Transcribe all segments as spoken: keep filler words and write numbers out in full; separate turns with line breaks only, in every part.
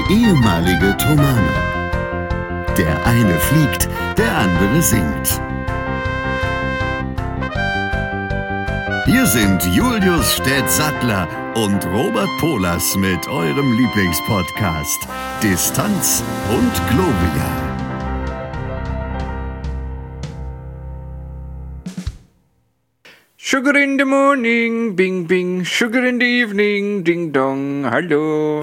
ehemalige Tomane. Der eine fliegt, der andere singt. Hier sind Julius Städtsattler und Robert Polas mit eurem Lieblingspodcast Distanz und Globia.
Sugar in the morning, bing bing, sugar in the evening, ding dong, hallo.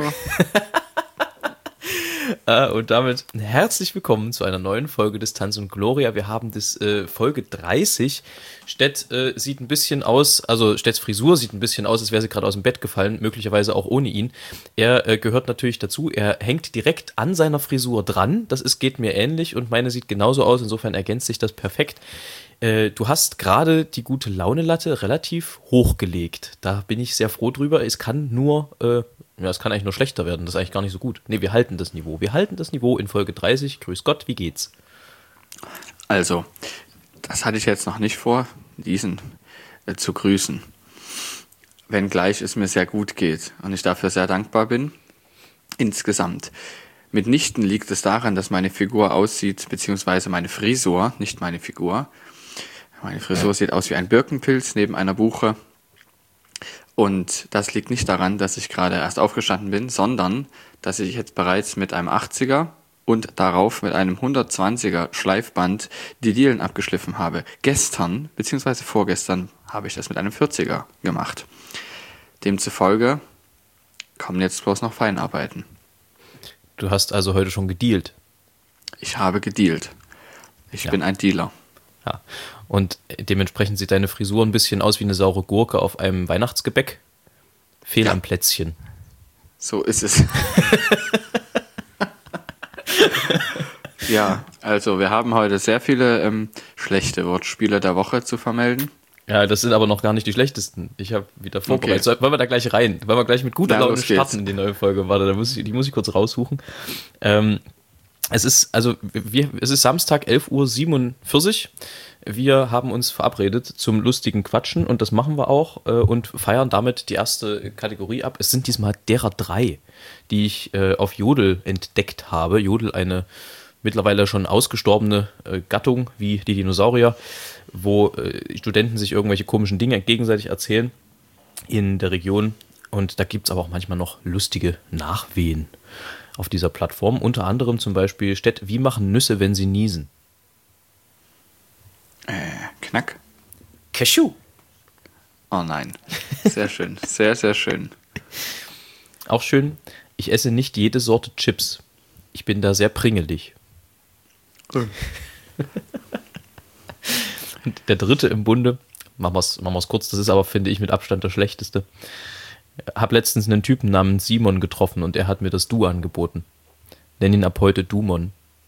äh, und damit herzlich willkommen zu einer neuen Folge Distanz und Gloria. Wir haben das äh, Folge dreißig. Stett äh, sieht ein bisschen aus, also Stedts Frisur sieht ein bisschen aus, als wäre sie gerade aus dem Bett gefallen, möglicherweise auch ohne ihn. Er äh, gehört natürlich dazu, er hängt direkt an seiner Frisur dran, das ist, geht mir ähnlich und meine sieht genauso aus, insofern ergänzt sich das perfekt. Du hast gerade die gute Laune-Latte relativ hochgelegt. Da bin ich sehr froh drüber. Es kann nur, äh, ja, es kann eigentlich nur schlechter werden. Das ist eigentlich gar nicht so gut. Nee, wir halten das Niveau. Wir halten das Niveau in Folge dreißig. Grüß Gott, wie geht's?
Also, das hatte ich jetzt noch nicht vor, diesen äh, zu grüßen. Wenngleich es mir sehr gut geht und ich dafür sehr dankbar bin. Insgesamt. Mitnichten liegt es daran, dass meine Figur aussieht, beziehungsweise meine Frisur, nicht meine Figur. Meine Frisur sieht aus wie ein Birkenpilz neben einer Buche. Und das liegt nicht daran, dass ich gerade erst aufgestanden bin, sondern dass ich jetzt bereits mit einem achtziger und darauf mit einem hundertzwanziger Schleifband die Dielen abgeschliffen habe. Gestern, beziehungsweise vorgestern, habe ich das mit einem vierziger gemacht. Demzufolge kommen jetzt bloß noch Feinarbeiten.
Du hast also heute schon gedealt?
Ich habe gedealt. Ich
ja. bin
ein Dealer.
Ja, und dementsprechend sieht deine Frisur ein bisschen aus wie eine saure Gurke auf einem Weihnachtsgebäck. Fehl
ja.
am Plätzchen.
So ist es. Ja, also wir haben heute sehr viele ähm, schlechte Wortspiele der Woche zu vermelden.
Ja, das sind aber noch gar nicht die schlechtesten. Ich habe wieder vorbereitet. Okay. Wollen wir da gleich rein? Wollen wir gleich mit guter Laune starten in die neue Folge? Warte, da muss ich, die muss ich kurz raussuchen. Ähm, es ist, also, wir, es ist Samstag, elf Uhr siebenundvierzig. Wir haben uns verabredet zum lustigen Quatschen und das machen wir auch äh, und feiern damit die erste Kategorie ab. Es sind diesmal derer drei, die ich äh, auf Jodel entdeckt habe. Jodel, eine mittlerweile schon ausgestorbene äh, Gattung wie die Dinosaurier, wo äh, Studenten sich irgendwelche komischen Dinge gegenseitig erzählen in der Region. Und da gibt es aber auch manchmal noch lustige Nachwehen auf dieser Plattform. Unter anderem zum Beispiel Stett, wie machen Nüsse, wenn sie niesen?
Äh, Knack.
Cashew.
Oh nein. Sehr schön. Sehr, sehr schön.
Auch schön, ich esse nicht jede Sorte Chips. Ich bin da sehr pringelig. Und der dritte im Bunde, machen wir es machen wir's kurz, das ist aber, finde ich, mit Abstand der schlechteste. Hab letztens einen Typen namens Simon getroffen und er hat mir das Du angeboten. Nenn ihn ab heute Dumon.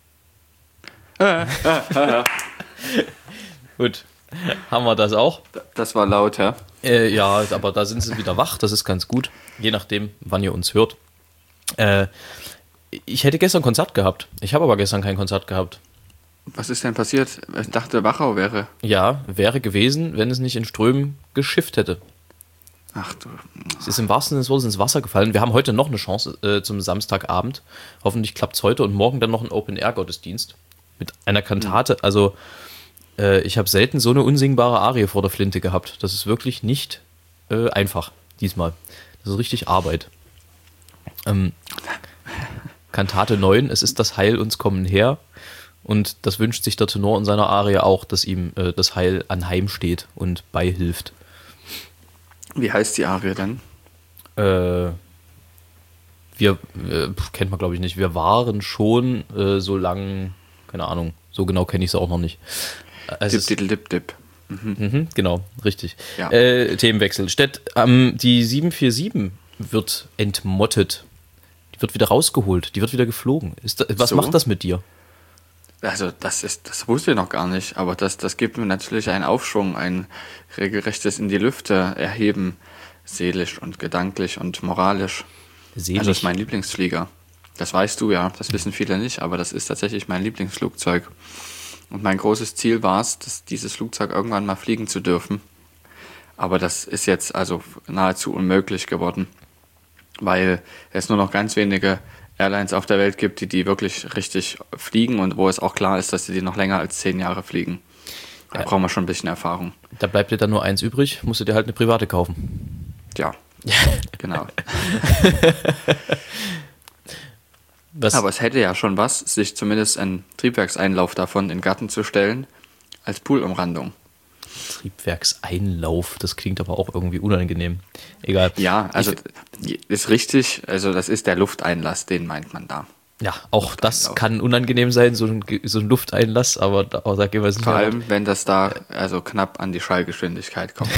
Gut, haben wir das auch?
Das war laut, ja?
Äh, ja, aber da sind sie wieder wach, das ist ganz gut. Je nachdem, wann ihr uns hört. Äh, ich hätte gestern Konzert gehabt. Ich habe aber gestern kein Konzert gehabt.
Was ist denn passiert? Ich dachte, Wachau wäre.
Ja, wäre gewesen, wenn es nicht in Strömen geschifft hätte.
Ach du.
Es ist im wahrsten Sinne des Wortes ins Wasser gefallen. Wir haben heute noch eine Chance äh, zum Samstagabend. Hoffentlich klappt es heute und morgen dann noch ein Open-Air-Gottesdienst mit einer Kantate. Also äh, ich habe selten so eine unsingbare Arie vor der Flinte gehabt. Das ist wirklich nicht äh, einfach diesmal. Das ist richtig Arbeit. Ähm, Kantate neun, es ist das Heil uns kommen her. Und das wünscht sich der Tenor in seiner Arie auch, dass ihm äh, das Heil anheimsteht und beihilft.
Wie heißt die Arie denn?
Äh, wir, äh, kennt man glaube ich nicht, wir waren schon äh, so lang, keine Ahnung, so genau kenne ich es auch noch nicht. Es
dip,
ist,
dip, dip, dip.
Mhm. Mhm, genau, richtig.
Ja.
Äh, Themenwechsel. Stett, ähm, die sieben vier sieben wird entmottet. Die wird wieder rausgeholt, die wird wieder geflogen. Ist da, was
so?
macht das mit dir?
Also das ist, das wusste ich noch gar nicht, aber das, das gibt mir natürlich einen Aufschwung, ein regelrechtes in die Lüfte erheben, seelisch und gedanklich und moralisch.
Seelisch.
Also das ist mein Lieblingsflieger. Das weißt du ja, das wissen viele nicht, aber das ist tatsächlich mein Lieblingsflugzeug. Und mein großes Ziel war es, dass dieses Flugzeug irgendwann mal fliegen zu dürfen. Aber das ist jetzt also nahezu unmöglich geworden, weil es nur noch ganz wenige Airlines auf der Welt gibt, die die wirklich richtig fliegen und wo es auch klar ist, dass sie die noch länger als zehn Jahre fliegen. Da ja. brauchen wir schon ein bisschen Erfahrung.
Da bleibt dir dann nur eins übrig, musst du dir halt eine private kaufen.
Ja, genau.
Was?
Aber es hätte ja schon was, sich zumindest einen Triebwerkseinlauf davon in den Garten zu stellen, als Poolumrandung.
Triebwerkseinlauf, das klingt aber auch irgendwie unangenehm. Egal.
Ja, also ich, ist richtig, also das ist der Lufteinlass, den meint man da.
Ja, auch das kann unangenehm sein, so ein, so ein Lufteinlass, aber da, aber da gehen wir es nicht.
Vor allem, wenn das da also knapp an die Schallgeschwindigkeit kommt.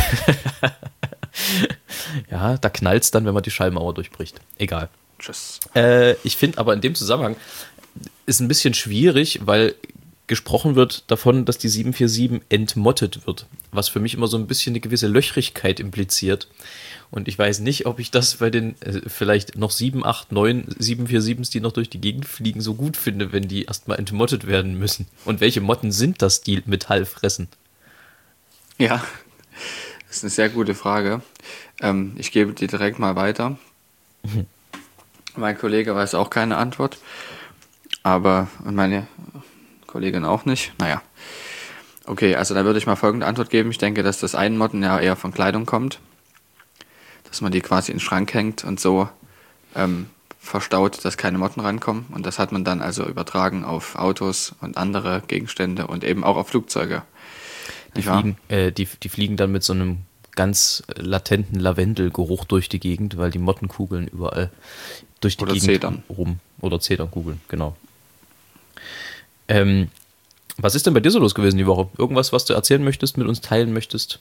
Ja, da knallt es dann, wenn man die Schallmauer durchbricht. Egal.
Tschüss.
Äh, ich finde aber in dem Zusammenhang ist ein bisschen schwierig, weil gesprochen wird davon, dass die sieben vier sieben entmottet wird, was für mich immer so ein bisschen eine gewisse Löchrigkeit impliziert. Und ich weiß nicht, ob ich das bei den äh, vielleicht noch sieben, acht, neun, sieben vier siebens, die noch durch die Gegend fliegen, so gut finde, wenn die erstmal entmottet werden müssen. Und welche Motten sind das, die Metall fressen?
Ja, das ist eine sehr gute Frage. Ähm, ich gebe die direkt mal weiter. Mhm. Mein Kollege weiß auch keine Antwort, aber und meine Kollegin auch nicht. Naja, okay, also da würde ich mal folgende Antwort geben. Ich denke, dass das Einmotten ja eher von Kleidung kommt, dass man die quasi in den Schrank hängt und so ähm, verstaut, dass keine Motten rankommen. Und das hat man dann also übertragen auf Autos und andere Gegenstände und eben auch auf Flugzeuge.
Die fliegen, äh, die, die fliegen dann mit so einem ganz latenten Lavendelgeruch durch die Gegend, weil die Mottenkugeln überall durch die
Oder
Gegend
Zedern.
rum. Oder Zedernkugeln, genau. Ähm, was ist denn bei dir so los gewesen die Woche? Irgendwas, was du erzählen möchtest, mit uns teilen möchtest?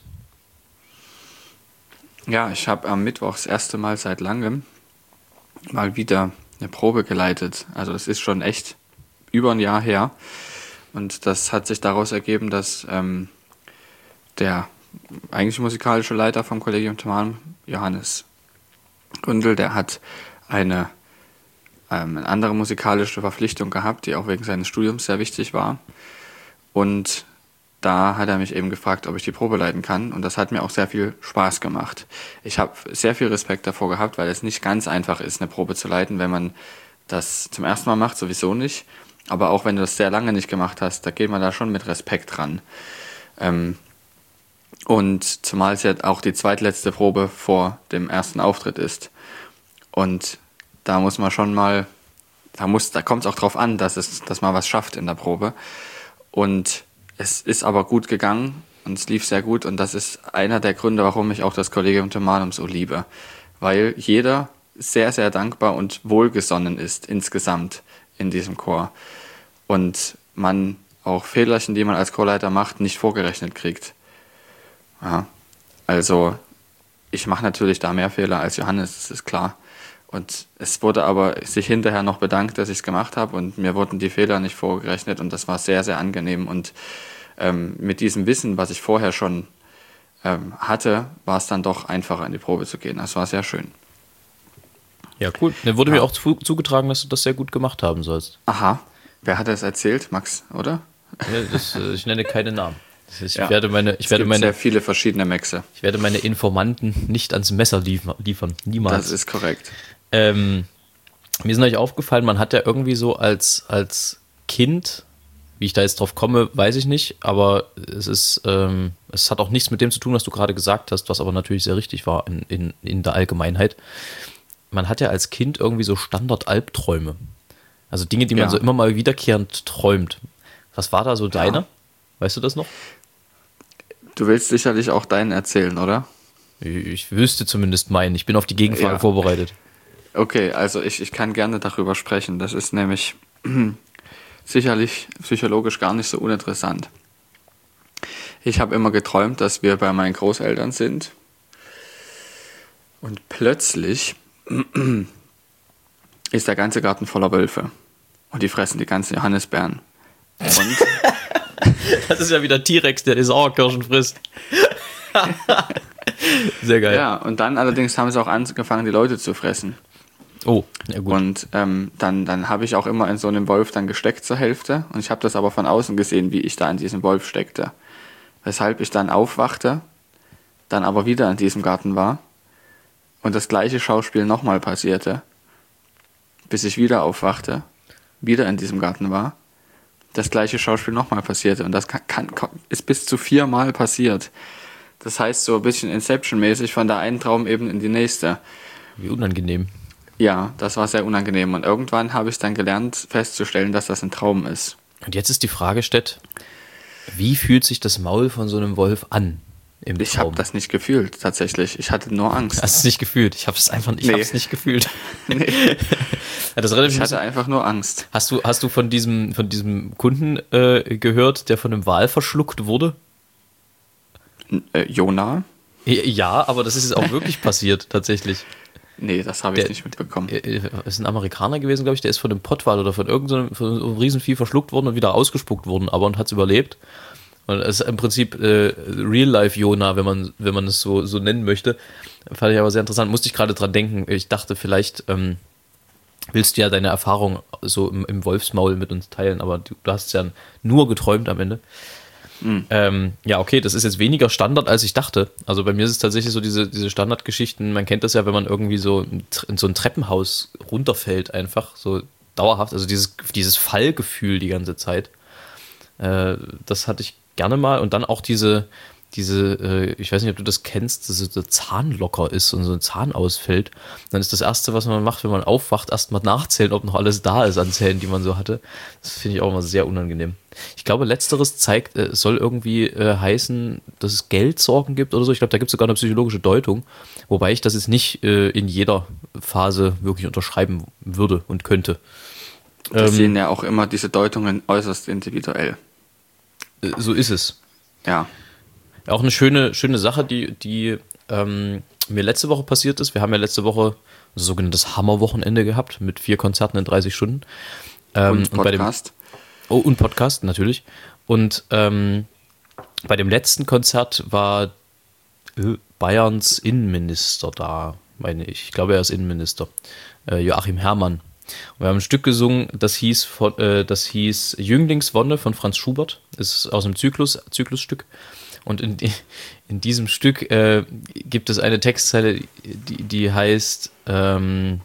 Ja, ich habe am Mittwoch das erste Mal seit langem mal wieder eine Probe geleitet. Also das ist schon echt über ein Jahr her. Und das hat sich daraus ergeben, dass ähm, der eigentlich musikalische Leiter vom Collegium Thomanum, Johannes Gründel, der hat eine, ähm, eine andere musikalische Verpflichtung gehabt, die auch wegen seines Studiums sehr wichtig war. Und da hat er mich eben gefragt, ob ich die Probe leiten kann. Und das hat mir auch sehr viel Spaß gemacht. Ich habe sehr viel Respekt davor gehabt, weil es nicht ganz einfach ist, eine Probe zu leiten, wenn man das zum ersten Mal macht, sowieso nicht. Aber auch wenn du das sehr lange nicht gemacht hast, da geht man da schon mit Respekt ran. Ähm, und zumal es ja auch die zweitletzte Probe vor dem ersten Auftritt ist. Und da muss man schon mal, da muss, da kommt es auch drauf an, dass es, dass man was schafft in der Probe. Und es ist aber gut gegangen und es lief sehr gut. Und das ist einer der Gründe, warum ich auch das Collegium Thomanum so liebe. Weil jeder sehr, sehr dankbar und wohlgesonnen ist insgesamt in diesem Chor. Und man auch Fehlerchen, die man als Chorleiter macht, nicht vorgerechnet kriegt. Ja, also ich mache natürlich da mehr Fehler als Johannes, das ist klar. Und es wurde aber sich hinterher noch bedankt, dass ich es gemacht habe und mir wurden die Fehler nicht vorgerechnet und das war sehr, sehr angenehm. Und ähm, mit diesem Wissen, was ich vorher schon ähm, hatte, war es dann doch einfacher, in die Probe zu gehen. Das war sehr schön.
Ja, cool. Dann wurde ja. mir auch zu, zugetragen, dass du das sehr gut gemacht haben sollst.
Aha. Wer hat das erzählt? Max, oder?
Ja, das, ich nenne keine Namen. Ich
ja.
werde meine, ich
es
werde
gibt
meine,
sehr viele verschiedene Maxe.
Ich werde meine Informanten nicht ans Messer liefern. Niemals.
Das ist korrekt.
Ähm, mir ist neulich aufgefallen, man hat ja irgendwie so als, als Kind, wie ich da jetzt drauf komme, weiß ich nicht, aber es ist, ähm, es hat auch nichts mit dem zu tun, was du gerade gesagt hast, was aber natürlich sehr richtig war in, in, in der Allgemeinheit. Man hat ja als Kind irgendwie so Standard-Albträume. Also Dinge, die man ja. so immer mal wiederkehrend träumt. Was war da so deine? Ja. Weißt du das noch?
Du willst sicherlich auch deinen erzählen, oder?
Ich wüsste zumindest meinen. Ich bin auf die Gegenfrage ja. vorbereitet.
Okay, also ich, ich kann gerne darüber sprechen. Das ist nämlich sicherlich psychologisch gar nicht so uninteressant. Ich habe immer geträumt, dass wir bei meinen Großeltern sind und plötzlich ist der ganze Garten voller Wölfe und die fressen die ganzen Johannisbeeren. Und
das ist ja wieder T-Rex, der die Sauerkirschen frisst. Sehr geil.
Ja, und dann allerdings haben sie auch angefangen, die Leute zu fressen.
Oh, ja gut.
Und ähm, dann, dann habe ich auch immer in so einem Wolf dann gesteckt zur Hälfte. Und ich habe das aber von außen gesehen, wie ich da in diesem Wolf steckte. Weshalb ich dann aufwachte, dann aber wieder in diesem Garten war und das gleiche Schauspiel nochmal passierte. bis ich wieder aufwachte, wieder in diesem Garten war, das gleiche Schauspiel nochmal passierte. Und das kann, kann, ist bis zu viermal passiert. Das heißt, so ein bisschen Inception-mäßig von der einen Traumebene in die nächste.
Wie unangenehm.
Ja, das war sehr unangenehm. Und irgendwann habe ich dann gelernt, festzustellen, dass das ein Traum ist.
Und jetzt ist die Frage, Stett, wie fühlt sich das Maul von so einem Wolf an im
Ich
Traum?
habe das nicht gefühlt, tatsächlich. Ich hatte nur Angst.
Hast du es nicht gefühlt? Ich habe es einfach ich
Nee.
hab's nicht gefühlt.
Nee.
Ja, das relativ
Ich hatte einfach nur Angst.
Hast du, hast du von diesem, von diesem Kunden äh, gehört, der von einem Wal verschluckt wurde?
Äh, Jonah?
Ja, aber das ist jetzt auch wirklich passiert, tatsächlich.
Nee, das habe ich
Der-
nicht mitbekommen.
Es ist ein Amerikaner gewesen, glaube ich, der ist von einem Pottwal oder von irgendeinem von so einem Riesenvieh verschluckt worden und wieder ausgespuckt worden, aber und hat es überlebt. Und es ist im Prinzip äh, Real-Life-Jonah, wenn man, wenn man es so, so nennen möchte. Fand ich aber sehr interessant. Musste ich gerade dran denken. Ich dachte, vielleicht ähm, willst du ja deine Erfahrung so im, im Wolfsmaul mit uns teilen, aber du, du hast es ja nur geträumt am Ende.
Mhm.
Ähm, ja, okay, das ist jetzt weniger Standard, als ich dachte. Also bei mir ist es tatsächlich so diese, diese Standardgeschichten, man kennt das ja, wenn man irgendwie so in so ein Treppenhaus runterfällt einfach, so dauerhaft, also dieses, dieses Fallgefühl die ganze Zeit. Äh, das hatte ich gerne mal und dann auch diese, diese, äh, ich weiß nicht, ob du das kennst, dass so Zahnlocker ist und so ein Zahn ausfällt. Dann ist das Erste, was man macht, wenn man aufwacht, erstmal nachzählen, ob noch alles da ist an Zähnen, die man so hatte. Das finde ich auch immer sehr unangenehm. Ich glaube, Letzteres zeigt, äh, soll irgendwie äh, heißen, dass es Geldsorgen gibt oder so. Ich glaube, da gibt es sogar eine psychologische Deutung, wobei ich das jetzt nicht äh, in jeder Phase wirklich unterschreiben würde und könnte.
Das
Ähm,
sehen ja auch immer diese Deutungen äußerst individuell.
äh, so ist es.
Ja.
Ja, auch eine schöne, schöne Sache, die, die ähm, mir letzte Woche passiert ist. Wir haben ja letzte Woche ein sogenanntes Hammerwochenende gehabt mit vier Konzerten in dreißig Stunden. Ähm,
Und
bei dem,
Podcast.
oh, und Podcast, natürlich. Und ähm, bei dem letzten Konzert war äh, Bayerns Innenminister da, meine ich. Ich glaube, er ist Innenminister. Äh, Joachim Herrmann. Und wir haben ein Stück gesungen, das hieß, von, äh, das hieß Jünglingswonne von Franz Schubert. Ist aus einem Zyklus, Zyklusstück. Und in, die, in diesem Stück äh, gibt es eine Textzeile, die, die heißt ähm,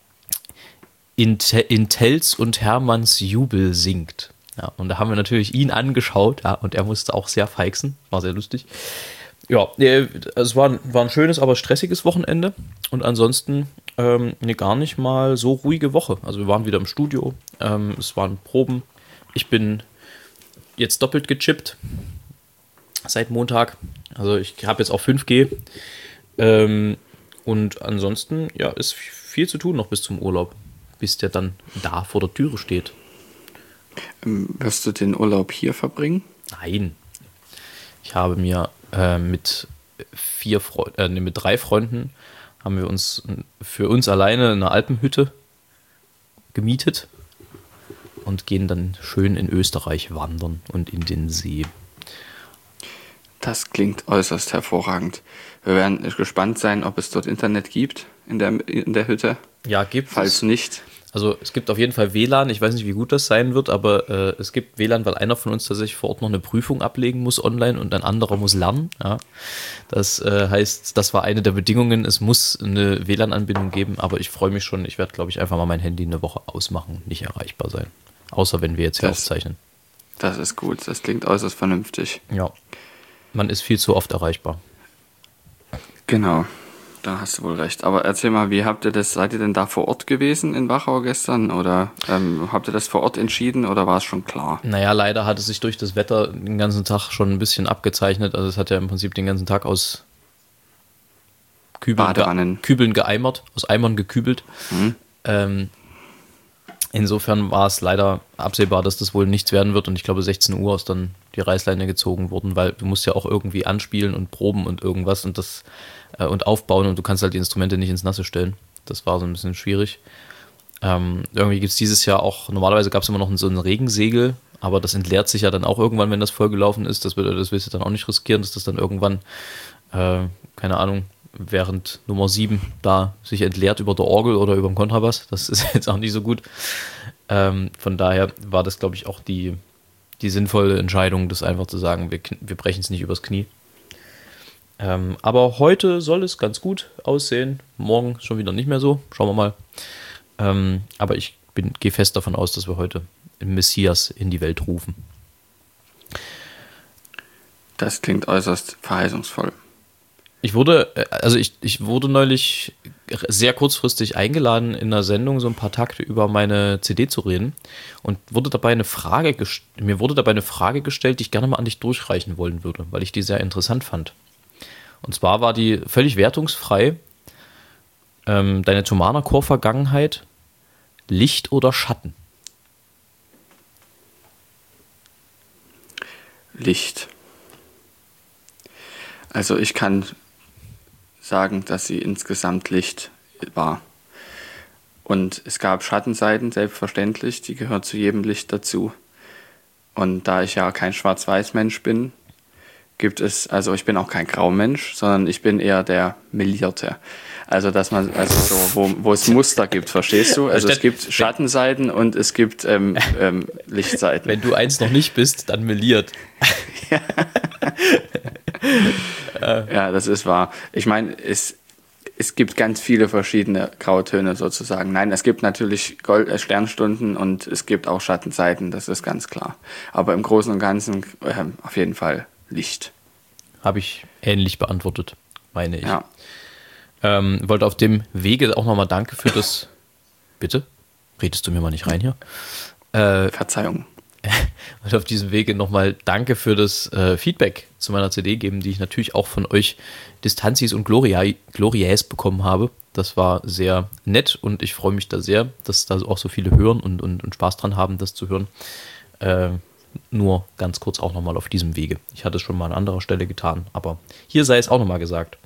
in, Te, in Tells und Hermanns Jubel singt. Ja, und da haben wir natürlich ihn angeschaut, ja, und er musste auch sehr feixen, war sehr lustig. Ja, äh, es war, war ein schönes, aber stressiges Wochenende und ansonsten ähm, eine gar nicht mal so ruhige Woche. Also wir waren wieder im Studio, ähm, es waren Proben. Ich bin jetzt doppelt gechippt seit Montag. Also ich habe jetzt auch fünf G. Ähm, und ansonsten, ja, ist viel zu tun noch bis zum Urlaub, bis der dann da vor der Türe steht.
Ähm, Wirst du den Urlaub hier verbringen?
Nein. Ich habe mir äh, mit vier Freu- äh, nee, mit drei Freunden haben wir uns für uns alleine eine Alpenhütte gemietet und gehen dann schön in Österreich wandern und in den See.
Das klingt äußerst hervorragend. Wir werden gespannt sein, ob es dort Internet gibt in der, in der Hütte.
Ja, gibt
Falls
es.
nicht,
Also es gibt auf jeden Fall W L A N. Ich weiß nicht, wie gut das sein wird, aber äh, es gibt W L A N, weil einer von uns tatsächlich vor Ort noch eine Prüfung ablegen muss online und ein anderer muss lernen. Ja. Das äh, heißt, das war eine der Bedingungen. Es muss eine W L A N-Anbindung geben, aber ich freue mich schon. Ich werde, glaube ich, einfach mal mein Handy eine Woche ausmachen, nicht erreichbar sein. Außer wenn wir jetzt hier
Das-
aufzeichnen.
das ist gut. Das klingt äußerst vernünftig.
Ja. Man ist viel zu oft erreichbar.
Genau, da hast du wohl recht. Aber erzähl mal, wie habt ihr das, seid ihr denn da vor Ort gewesen in Wachau gestern? Oder ähm, habt ihr das vor Ort entschieden oder war es schon klar?
Naja, leider hat es sich durch das Wetter den ganzen Tag schon ein bisschen abgezeichnet. Also es hat ja im Prinzip den ganzen Tag aus Kübeln,
Badewannen.
ge Kübeln geeimert, aus Eimern gekübelt.
Mhm.
Ähm, insofern war es leider absehbar, dass das wohl nichts werden wird. Und ich glaube, sechzehn Uhr ist dann die Reißleine gezogen worden, weil du musst ja auch irgendwie anspielen und proben und irgendwas und das äh, und aufbauen und du kannst halt die Instrumente nicht ins Nasse stellen. Das war so ein bisschen schwierig. Ähm, irgendwie gibt es dieses Jahr auch, normalerweise gab es immer noch so ein Regensegel, aber das entleert sich ja dann auch irgendwann, wenn das vollgelaufen ist. Das, das willst du dann auch nicht riskieren, dass das dann irgendwann, äh, keine Ahnung, während Nummer sieben da sich entleert über der Orgel oder über dem Kontrabass. Das ist jetzt auch nicht so gut. Ähm, von daher war das, glaube ich, auch die, die sinnvolle Entscheidung, das einfach zu sagen, wir, wir brechen es nicht übers Knie. Ähm, aber heute soll es ganz gut aussehen. Morgen schon wieder nicht mehr so. Schauen wir mal. Ähm, aber ich bin, gehe fest davon aus, dass wir heute den Messias in die Welt rufen.
Das klingt äußerst verheißungsvoll.
Ich wurde, also ich, ich wurde neulich sehr kurzfristig eingeladen, in einer Sendung so ein paar Takte über meine C D zu reden und wurde dabei eine Frage gest- mir wurde dabei eine Frage gestellt, die ich gerne mal an dich durchreichen wollen würde, weil ich die sehr interessant fand. Und zwar war die völlig wertungsfrei: ähm, deine Thomaner Chor-Vergangenheit, Licht oder Schatten?
Licht. Also ich kann sagen, dass sie insgesamt Licht war. Und es gab Schattenseiten, selbstverständlich, die gehören zu jedem Licht dazu. Und da ich ja kein Schwarz-Weiß-Mensch bin, gibt es, also ich bin auch kein Graumensch, sondern ich bin eher der Melierte. Also dass man, also so, wo, wo es Muster gibt, verstehst du? Also es gibt Schattenseiten und es gibt ähm, ähm, Lichtseiten.
Wenn du eins noch nicht bist, dann meliert.
Ja. Ja, das ist wahr. Ich meine, es, es gibt ganz viele verschiedene Grautöne sozusagen. Nein, es gibt natürlich Gold, äh, Sternstunden und es gibt auch Schattenseiten, das ist ganz klar. Aber im Großen und Ganzen äh, auf jeden Fall Licht.
Habe ich ähnlich beantwortet, meine ich.
Ja.
Ähm, wollte auf dem Wege auch nochmal danke für das... Bitte? Redest du mir mal nicht rein hier? Äh,
Verzeihung.
Und auf diesem Wege nochmal danke für das äh, Feedback zu meiner C D geben, die ich natürlich auch von euch Distanzis und Gloria, Glorias bekommen habe. Das war sehr nett und ich freue mich da sehr, dass da auch so viele hören und, und, und Spaß dran haben, das zu hören. Äh, nur ganz kurz auch nochmal auf diesem Wege. Ich hatte es schon mal an anderer Stelle getan, aber hier sei es auch nochmal gesagt.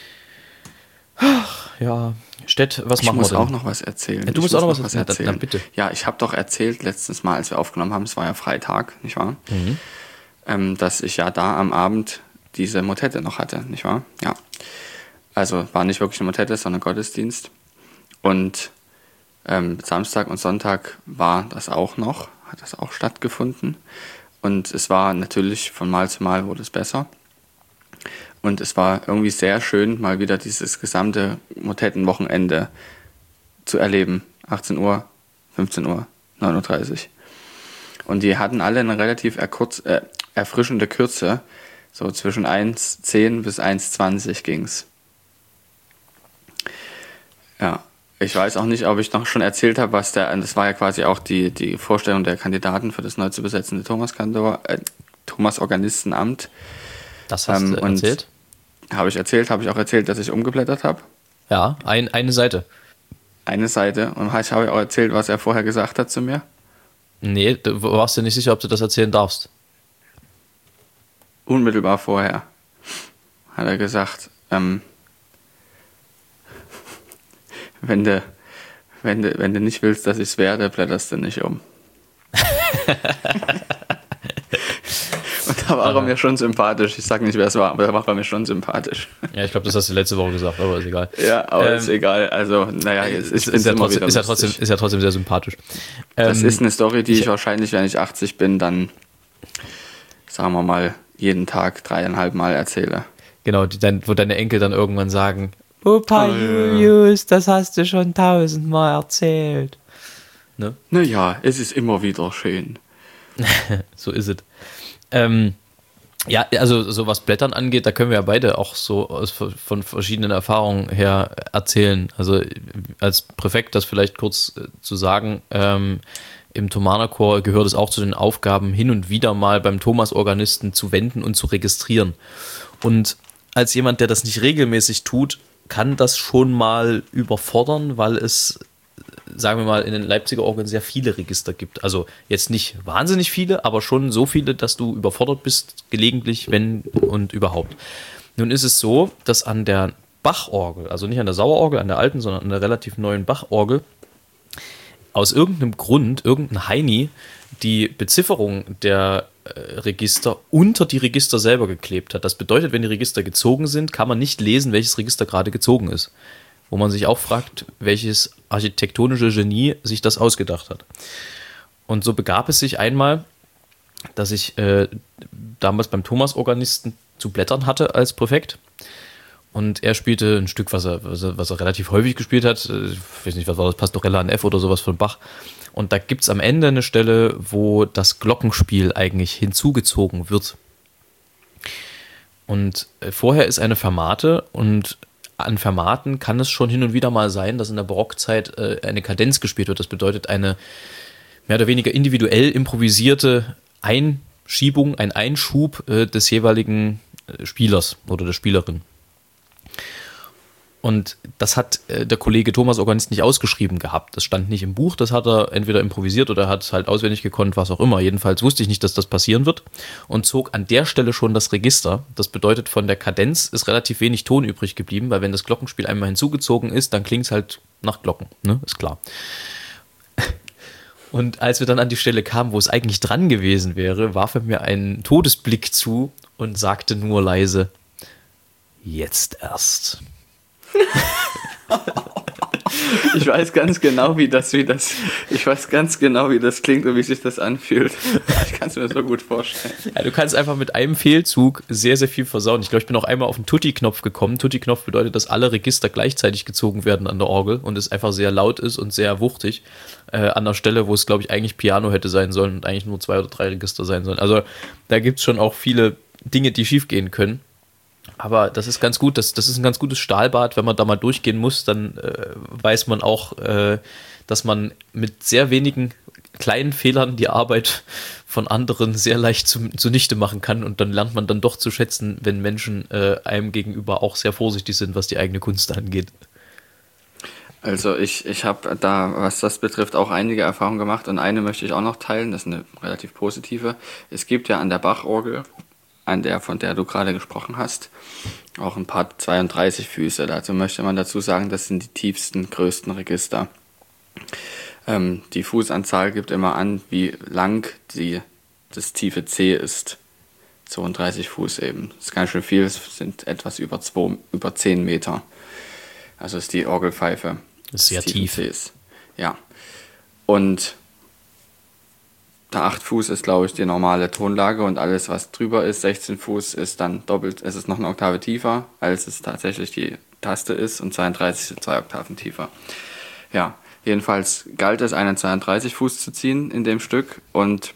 Ach, ja, Stett, was
ich
machen wir denn?
Ich muss auch noch was erzählen.
Ja, du
ich
musst auch noch was,
was
erzählen.
erzählen.
Dann, dann bitte.
Ja, ich habe doch erzählt letztes Mal, als wir aufgenommen haben, es war ja Freitag, nicht wahr?
Mhm.
Ähm, dass ich ja da am Abend diese Motette noch hatte, nicht wahr? Ja. Also war nicht wirklich eine Motette, sondern Gottesdienst. Und ähm, Samstag und Sonntag war das auch noch, hat das auch stattgefunden. Und es war natürlich von Mal zu Mal wurde es besser. Und es war irgendwie sehr schön, mal wieder dieses gesamte Motettenwochenende zu erleben. achtzehn Uhr, fünfzehn Uhr, neun Uhr dreißig. Und die hatten alle eine relativ erkurz, äh, erfrischende Kürze. So zwischen eins Komma zehn bis eins Komma zwanzig ging's. Ja, ich weiß auch nicht, ob ich noch schon erzählt habe, was der, das war ja quasi auch die, die Vorstellung der Kandidaten für das neu zu besetzende Thomas-Kantor, äh, Thomas-Organistenamt.
Das hast ähm, du erzählt?
Habe ich erzählt, habe ich auch erzählt, dass ich umgeblättert habe.
Ja, ein, eine Seite.
Eine Seite. Und ich habe auch erzählt, was er vorher gesagt hat zu mir.
Nee, du warst dir nicht sicher, ob du das erzählen darfst.
Unmittelbar vorher hat er gesagt, ähm, wenn du, wenn du, wenn du nicht willst, dass ich es werde, blätterst du nicht um. Und da war er mir schon sympathisch. Ich sage nicht, wer es war, aber da war er mir schon sympathisch.
Ja, ich glaube, das hast du letzte Woche gesagt, aber ist egal.
Ja, aber
ähm,
ist egal. Also, naja, jetzt
ist, ist, ja trotzdem, ist, ja trotzdem, ist ja trotzdem sehr sympathisch.
Das
ähm,
ist eine Story, die ich,
ich
wahrscheinlich, wenn ich achtzig bin, dann, sagen wir mal, jeden Tag dreieinhalb Mal erzähle.
Genau, die dann, wo deine Enkel dann irgendwann sagen, Opa oh, Julius, das hast du schon tausendmal erzählt. Ne?
Naja, es ist immer wieder schön.
So ist es. Ähm, ja, also so was Blättern angeht, da können wir ja beide auch so aus, von verschiedenen Erfahrungen her erzählen. Also als Präfekt, das vielleicht kurz äh, zu sagen, ähm, im Thomanerchor gehört es auch zu den Aufgaben, hin und wieder mal beim Thomas-Organisten zu wenden und zu registrieren. Und als jemand, der das nicht regelmäßig tut, kann das schon mal überfordern, weil es, sagen wir mal, in den Leipziger Orgeln sehr viele Register gibt. Also jetzt nicht wahnsinnig viele, aber schon so viele, dass du überfordert bist, gelegentlich, wenn und überhaupt. Nun ist es so, dass an der Bachorgel, also nicht an der Sauerorgel, an der alten, sondern an der relativ neuen Bachorgel, aus irgendeinem Grund, irgendein Heini, die Bezifferung der äh, Register unter die Register selber geklebt hat. Das bedeutet, wenn die Register gezogen sind, kann man nicht lesen, welches Register gerade gezogen ist. Wo man sich auch fragt, welches architektonische Genie sich das ausgedacht hat. Und so begab es sich einmal, dass ich äh, damals beim Thomas-Organisten zu blättern hatte als Präfekt. Und er spielte ein Stück, was er, was er, was er relativ häufig gespielt hat. Ich weiß nicht, was war das, Pastorella an F oder sowas von Bach. Und da gibt es am Ende eine Stelle, wo das Glockenspiel eigentlich hinzugezogen wird. Und vorher ist eine Fermate und an Fermaten kann es schon hin und wieder mal sein, dass in der Barockzeit äh, eine Kadenz gespielt wird. Das bedeutet eine mehr oder weniger individuell improvisierte Einschiebung, ein Einschub äh, des jeweiligen äh, Spielers oder der Spielerin. Und das hat äh, der Kollege Thomas Organist nicht ausgeschrieben gehabt. Das stand nicht im Buch, das hat er entweder improvisiert oder hat es halt auswendig gekonnt, was auch immer. Jedenfalls wusste ich nicht, dass das passieren wird und zog an der Stelle schon das Register. Das bedeutet, von der Kadenz ist relativ wenig Ton übrig geblieben, weil wenn das Glockenspiel einmal hinzugezogen ist, dann klingt es halt nach Glocken, ne? Ist klar. Und als wir dann an die Stelle kamen, wo es eigentlich dran gewesen wäre, warf er mir einen Todesblick zu und sagte nur leise, jetzt erst.
Ich weiß ganz genau, wie das, wie das, ich weiß ganz genau, wie das klingt und wie sich das anfühlt. Ich kann es mir so gut vorstellen.
Ja, du kannst einfach mit einem Fehlzug sehr, sehr viel versauen. Ich glaube, ich bin auch einmal auf den Tutti-Knopf gekommen. Tutti-Knopf bedeutet, dass alle Register gleichzeitig gezogen werden an der Orgel und es einfach sehr laut ist und sehr wuchtig. Äh, an der Stelle, wo es, glaube ich, eigentlich Piano hätte sein sollen und eigentlich nur zwei oder drei Register sein sollen. Also da gibt es schon auch viele Dinge, die schief gehen können. Aber das ist ganz gut, das, das ist ein ganz gutes Stahlbad. Wenn man da mal durchgehen muss, dann äh, weiß man auch, äh, dass man mit sehr wenigen kleinen Fehlern die Arbeit von anderen sehr leicht zu, zunichte machen kann. Und dann lernt man dann doch zu schätzen, wenn Menschen äh, einem gegenüber auch sehr vorsichtig sind, was die eigene Kunst angeht.
Also ich, ich habe da, was das betrifft, auch einige Erfahrungen gemacht. Und eine möchte ich auch noch teilen, das ist eine relativ positive. Es gibt ja an der Bachorgel, an der, von der du gerade gesprochen hast, auch ein paar zweiunddreißig Füße. Dazu möchte man dazu sagen, das sind die tiefsten, größten Register. Ähm, die Fußanzahl gibt immer an, wie lang die, das tiefe C ist. zweiunddreißig Fuß eben. Das ist ganz schön viel, es sind etwas über, zwei, über zehn Meter. Also ist die Orgelpfeife.
Das ist sehr tief.
Cs. Ja. Und der acht Fuß ist, glaube ich, die normale Tonlage und alles, was drüber ist, sechzehn Fuß, ist dann doppelt, es ist noch eine Oktave tiefer, als es tatsächlich die Taste ist und zweiunddreißig sind zwei Oktaven tiefer. Ja, jedenfalls galt es, einen zweiunddreißig Fuß zu ziehen in dem Stück und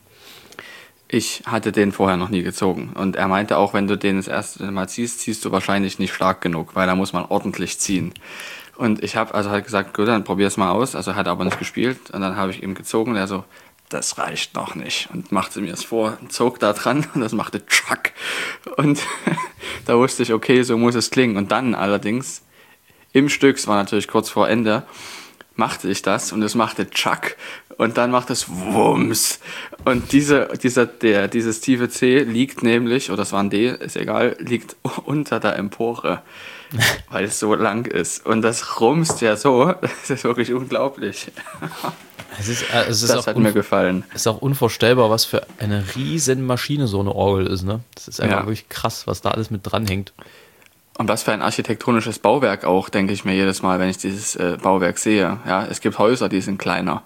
ich hatte den vorher noch nie gezogen. Und er meinte auch, wenn du den das erste Mal ziehst, ziehst du wahrscheinlich nicht stark genug, weil da muss man ordentlich ziehen. Und ich habe also halt gesagt, gut, dann probier's mal aus. Also er hat aber nicht gespielt und dann habe ich ihm gezogen und er so, das reicht noch nicht. Und machte mir es vor, zog da dran und das machte tschack. Und da wusste ich, okay, so muss es klingen. Und dann allerdings, im Stück, es war natürlich kurz vor Ende, machte ich das und es machte tschack und dann macht es wumms. Und diese, dieser, der, dieses tiefe C liegt nämlich, oder es war ein D, ist egal, liegt unter der Empore, weil es so lang ist. Und das rumst ja so, das ist wirklich unglaublich.
Es ist, es ist
das hat mir gefallen.
Es ist auch unvorstellbar, was für eine riesen Maschine so eine Orgel ist. Ne? Das ist einfach ja. wirklich krass, was da alles mit dranhängt.
Und was für ein architektonisches Bauwerk auch, denke ich mir jedes Mal, wenn ich dieses äh, Bauwerk sehe. Ja, es gibt Häuser, die sind kleiner.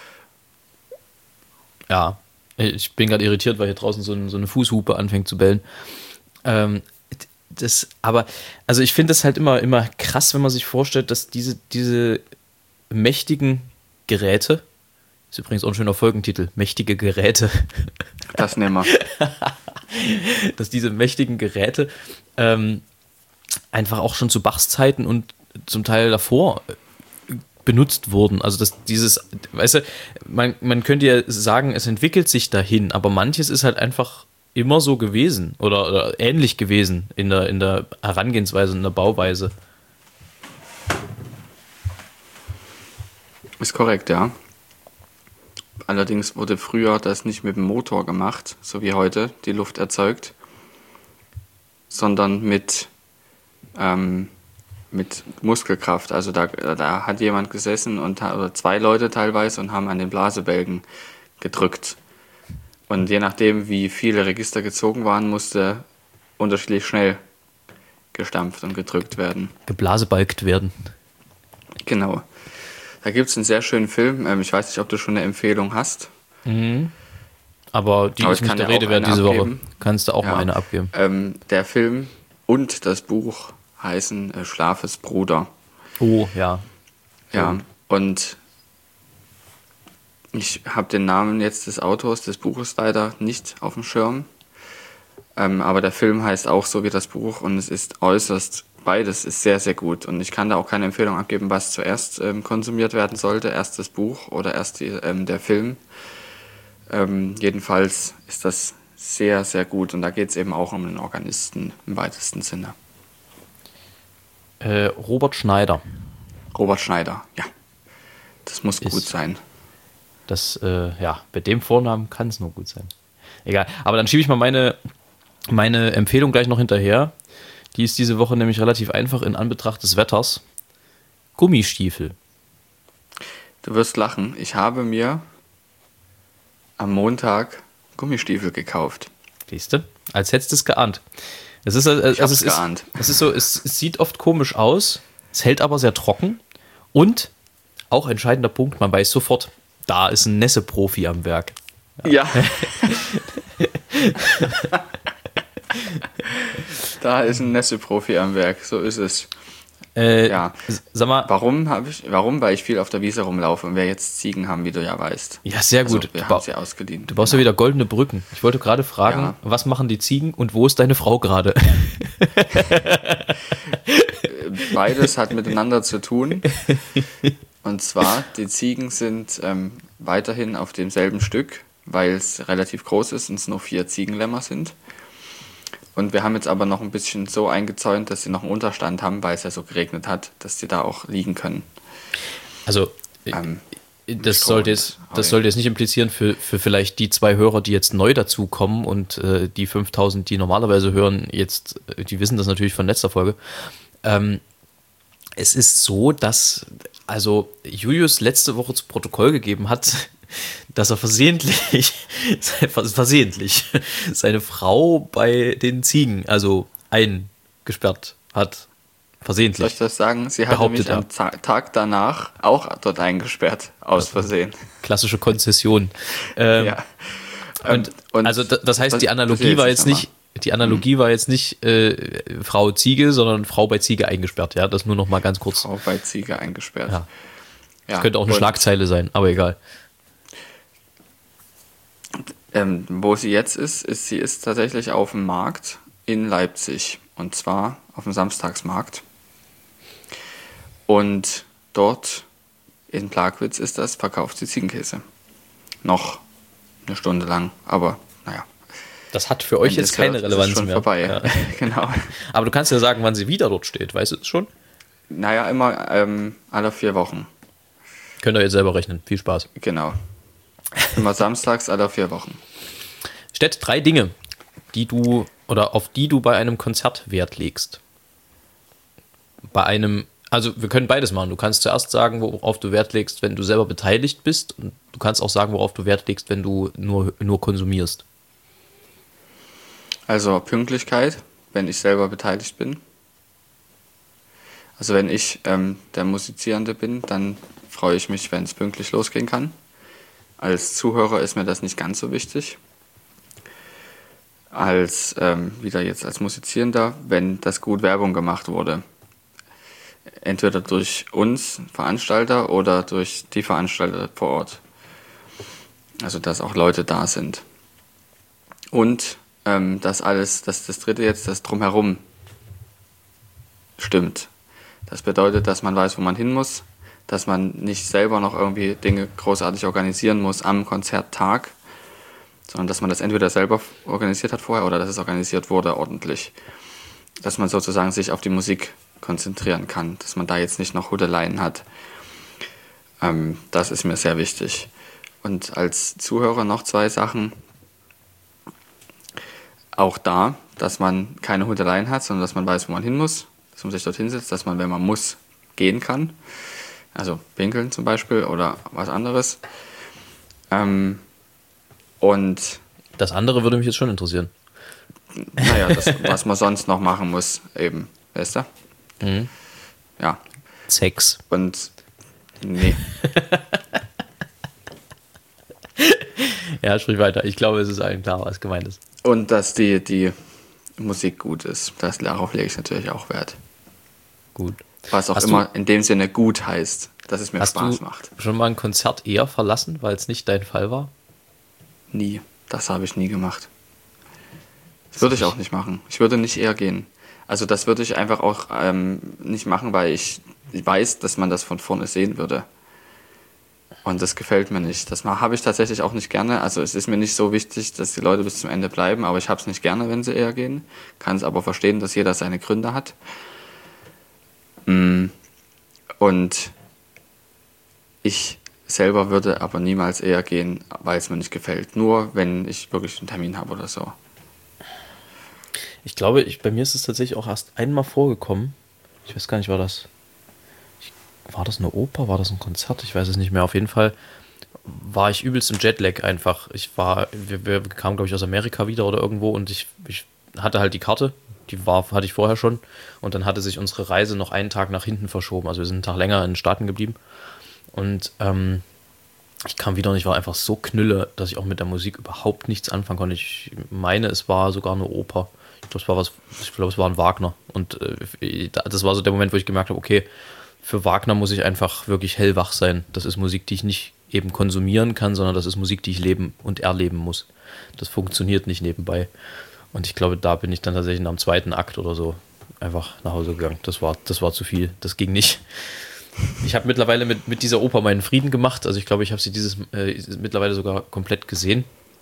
Ja, ich bin gerade irritiert, weil hier draußen so, ein, so eine Fußhupe anfängt zu bellen. Ähm, das, aber, also ich finde das halt immer, immer krass, wenn man sich vorstellt, dass diese, diese mächtigen Geräte, ist übrigens auch ein schöner Folgentitel, mächtige Geräte.
Das nehmen wir.
Dass diese mächtigen Geräte ähm, einfach auch schon zu Bachs Zeiten und zum Teil davor benutzt wurden. Also dass dieses, weißt du, man, man könnte ja sagen, es entwickelt sich dahin, aber manches ist halt einfach immer so gewesen oder, oder ähnlich gewesen in der, in der Herangehensweise, in der Bauweise.
Ist korrekt, ja. Allerdings wurde früher das nicht mit dem Motor gemacht, so wie heute die Luft erzeugt, sondern mit, ähm, mit Muskelkraft. Also da, da hat jemand gesessen, und oder zwei Leute teilweise, und haben an den Blasebälgen gedrückt. Und je nachdem, wie viele Register gezogen waren, musste unterschiedlich schnell gestampft und gedrückt werden.
Geblasebalgt werden.
Genau. Da gibt es einen sehr schönen Film. Ähm, ich weiß nicht, ob du schon eine Empfehlung hast.
Mhm. Aber die Aber ist nicht der Rede wert diese abgeben. Woche. Kannst du auch ja. mal eine abgeben.
Ähm, der Film und das Buch heißen äh, Schlafes Bruder.
Oh, ja.
Ja, mhm. Und ich habe den Namen jetzt des Autors des Buches leider nicht auf dem Schirm. Ähm, aber der Film heißt auch so wie das Buch und es ist äußerst, beides ist sehr, sehr gut. Und ich kann da auch keine Empfehlung abgeben, was zuerst ähm, konsumiert werden sollte, erst das Buch oder erst die, ähm, der Film. Ähm, jedenfalls ist das sehr, sehr gut und da geht es eben auch um den Organisten im weitesten Sinne.
Äh, Robert Schneider.
Robert Schneider, ja. Das muss
ist,
gut sein.
Das, äh, ja, bei dem Vornamen kann es nur gut sein. Egal, aber dann schiebe ich mal meine, meine Empfehlung gleich noch hinterher. Die ist diese Woche nämlich relativ einfach in Anbetracht des Wetters. Gummistiefel.
Du wirst lachen. Ich habe mir am Montag Gummistiefel gekauft.
Siehst du? Als hättest du es geahnt. Es ist, also
ich hab's
es
geahnt.
Ist, es ist so, es, es sieht oft komisch aus, es hält aber sehr trocken und auch entscheidender Punkt, man weiß sofort, da ist ein Nässe-Profi am Werk.
Ja. ja. Da ist ein Nässe-Profi am Werk, so ist es.
Äh,
ja.
Sag mal,
warum habe ich, warum? Weil ich viel auf der Wiese rumlaufe und wir jetzt Ziegen haben, wie du ja weißt.
Ja, sehr gut.
Also, wir
du
haben sie ausgeliehen.
Du baust ja wieder goldene Brücken. Ich wollte gerade fragen, ja. Was machen die Ziegen und wo ist deine Frau gerade?
Beides hat miteinander zu tun. Und zwar, die Ziegen sind ähm, weiterhin auf demselben Stück, weil es relativ groß ist und es nur vier Ziegenlämmer sind. Und wir haben jetzt aber noch ein bisschen so eingezäunt, dass sie noch einen Unterstand haben, weil es ja so geregnet hat, dass sie da auch liegen können.
Also, ähm, das, sollte jetzt, das sollte jetzt nicht implizieren für, für vielleicht die zwei Hörer, die jetzt neu dazukommen und äh, die fünftausend, die normalerweise hören, jetzt, die wissen das natürlich von letzter Folge. Ähm, es ist so, dass also Julius letzte Woche zu Protokoll gegeben hat, dass er versehentlich, versehentlich seine Frau bei den Ziegen, also eingesperrt hat. Versehentlich.
Soll ich das sagen? Sie hatte mich am Tag danach auch dort eingesperrt, aus Versehen.
Klassische Konzession. Ähm, ja. Und, und also das heißt, die Analogie war jetzt nicht, die Analogie hm. war jetzt nicht äh, Frau Ziege, sondern Frau bei Ziege eingesperrt. Ja, das nur noch mal ganz kurz.
Frau bei Ziege eingesperrt.
Ja. Das ja, könnte auch eine Schlagzeile sein, aber egal.
Ähm, wo sie jetzt ist, ist, sie ist tatsächlich auf dem Markt in Leipzig. Und zwar auf dem Samstagsmarkt. Und dort, in Plagwitz ist das, verkauft sie Ziegenkäse. Noch eine Stunde lang, aber naja.
Das hat für euch jetzt keine Relevanz
schon
mehr.
Vorbei.
Ja.
Genau.
Aber du kannst ja sagen, wann sie wieder dort steht, weißt du es schon?
Naja, immer ähm, alle vier Wochen.
Könnt ihr jetzt selber rechnen, viel Spaß.
Genau. Immer samstags alle vier Wochen.
Stett, drei Dinge, die du oder auf die du bei einem Konzert Wert legst. Bei einem, also wir können beides machen. Du kannst zuerst sagen, worauf du Wert legst, wenn du selber beteiligt bist. Und du kannst auch sagen, worauf du Wert legst, wenn du nur, nur konsumierst.
Also Pünktlichkeit, wenn ich selber beteiligt bin. Also wenn ich ähm, der Musizierende bin, dann freue ich mich, wenn es pünktlich losgehen kann. Als Zuhörer ist mir das nicht ganz so wichtig. Als, ähm, wieder jetzt als Musizierender, wenn das gut Werbung gemacht wurde. Entweder durch uns, Veranstalter, oder durch die Veranstalter vor Ort. Also, dass auch Leute da sind. Und ähm, dass alles, dass das dritte jetzt, das Drumherum stimmt. Das bedeutet, dass man weiß, wo man hin muss, dass man nicht selber noch irgendwie Dinge großartig organisieren muss am Konzerttag, sondern dass man das entweder selber organisiert hat vorher oder dass es organisiert wurde ordentlich. Dass man sozusagen sich auf die Musik konzentrieren kann, dass man da jetzt nicht noch Hudeleien hat. Ähm, das ist mir sehr wichtig. Und als Zuhörer noch zwei Sachen. Auch da, dass man keine Hudeleien hat, sondern dass man weiß, wo man hin muss, dass man sich dort hinsetzt, dass man, wenn man muss, gehen kann. Also pinkeln zum Beispiel oder was anderes. Ähm, und
das andere würde mich jetzt schon interessieren.
Naja, das, was man sonst noch machen muss, eben, weißt du?
Mhm.
Ja.
Sex.
Und nee.
Ja, sprich weiter. Ich glaube, es ist allen klar, was gemeint ist.
Und dass die, die Musik gut ist. Das, darauf lege ich natürlich auch Wert.
gut.
Was auch
hast
immer
du,
in dem Sinne gut heißt, dass es mir
hast
Spaß
du
macht.
Schon mal ein Konzert eher verlassen, weil es nicht dein Fall war?
Nie. Das habe ich nie gemacht. Das würde ich auch nicht machen. Ich würde nicht eher gehen. Also das würde ich einfach auch ähm, nicht machen, weil ich weiß, dass man das von vorne sehen würde. Und das gefällt mir nicht. Das habe ich tatsächlich auch nicht gerne. Also es ist mir nicht so wichtig, dass die Leute bis zum Ende bleiben, aber ich habe es nicht gerne, wenn sie eher gehen. Kann es aber verstehen, dass jeder seine Gründe hat. Und ich selber würde aber niemals eher gehen, weil es mir nicht gefällt. Nur wenn ich wirklich einen Termin habe oder so.
Ich glaube, ich, bei mir ist es tatsächlich auch erst einmal vorgekommen. Ich weiß gar nicht, war das... Ich, war das eine Oper? War das ein Konzert? Ich weiß es nicht mehr. Auf jeden Fall war ich übelst im Jetlag einfach. Ich war... Wir, wir kamen, glaube ich, aus Amerika wieder oder irgendwo und ich, ich hatte halt die Karte. Die war, hatte ich vorher schon. Und dann hatte sich unsere Reise noch einen Tag nach hinten verschoben. Also wir sind einen Tag länger in den Staaten geblieben. Und ähm, ich kam wieder und ich war einfach so knülle, dass ich auch mit der Musik überhaupt nichts anfangen konnte. Ich meine, es war sogar eine Oper. Ich glaube, es war was, ich glaube, es war ein Wagner. Und äh, das war so der Moment, wo ich gemerkt habe, okay, für Wagner muss ich einfach wirklich hellwach sein. Das ist Musik, die ich nicht eben konsumieren kann, sondern das ist Musik, die ich leben und erleben muss. Das funktioniert nicht nebenbei. Und ich glaube, da bin ich dann tatsächlich nach dem zweiten Akt oder so einfach nach Hause gegangen. Das war, das war zu viel. Das ging nicht. Ich habe mittlerweile mit, mit dieser Oper meinen Frieden gemacht. Also ich glaube, ich habe sie dieses äh, mittlerweile sogar komplett gesehen.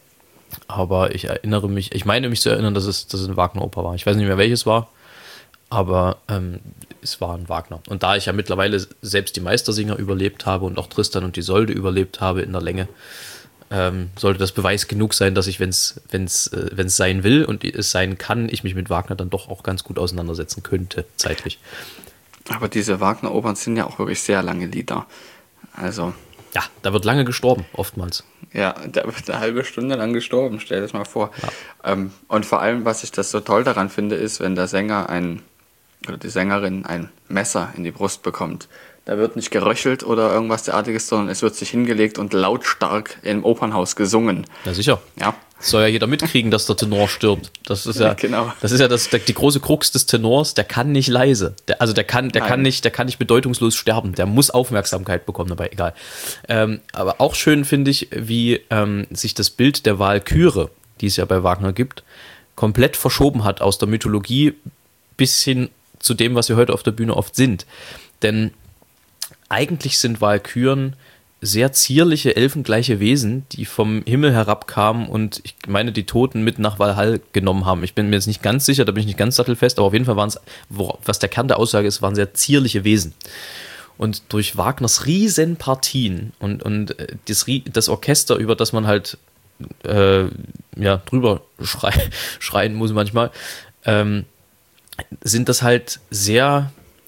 Aber ich erinnere mich, ich meine mich zu erinnern, dass es, dass es eine Wagner-Oper war. Ich weiß nicht mehr, welches war, aber ähm, es war ein Wagner. Und da ich ja mittlerweile selbst die Meistersinger überlebt habe und auch Tristan und Isolde überlebt habe in der Länge, ähm, sollte das Beweis genug sein, dass ich, wenn es wenn's, äh, wenn's sein will und es sein kann, ich mich mit Wagner dann doch auch ganz gut auseinandersetzen könnte, zeitlich.
Aber diese Wagner-Opern sind ja auch wirklich sehr lange Lieder. Also...
Ja, da wird lange gestorben, oftmals.
Ja, da wird eine halbe Stunde lang gestorben, stell dir das mal vor. Ja. Ähm, und vor allem, was ich das so toll daran finde, ist, wenn der Sänger ein, oder die Sängerin ein Messer in die Brust bekommt. Da wird nicht geröchelt oder irgendwas derartiges, sondern es wird sich hingelegt und lautstark im Opernhaus gesungen.
Ja, sicher.
Ja.
Das soll ja jeder mitkriegen, dass der Tenor stirbt. Das ist ja,
genau.
Das ist ja das, der, die große Krux des Tenors, der kann nicht leise. Der, also der kann, der kann nicht, der kann nicht bedeutungslos sterben. Der muss Aufmerksamkeit bekommen dabei, egal. Ähm, aber auch schön finde ich, wie ähm, sich das Bild der Walküre, die es ja bei Wagner gibt, komplett verschoben hat aus der Mythologie bis hin zu dem, was wir heute auf der Bühne oft sind. Denn eigentlich sind Walküren sehr zierliche, elfengleiche Wesen, die vom Himmel herabkamen und ich meine, die Toten mit nach Walhall genommen haben. Ich bin mir jetzt nicht ganz sicher, da bin ich nicht ganz sattelfest, aber auf jeden Fall waren es, was der Kern der Aussage ist, waren sehr zierliche Wesen. Und durch Wagners riesen Partien und, und das, das Orchester, über das man halt äh, ja, drüber schrei, schreien muss manchmal, ähm, sind das halt sehr